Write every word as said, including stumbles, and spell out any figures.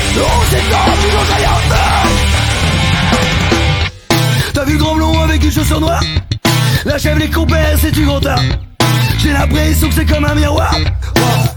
On s'étend, tu n'oses rien faire. T'as vu le grand blond avec une chaussure noire? La chèvre les compères, c'est du gros tas. J'ai l'impression que c'est comme un miroir. Oh.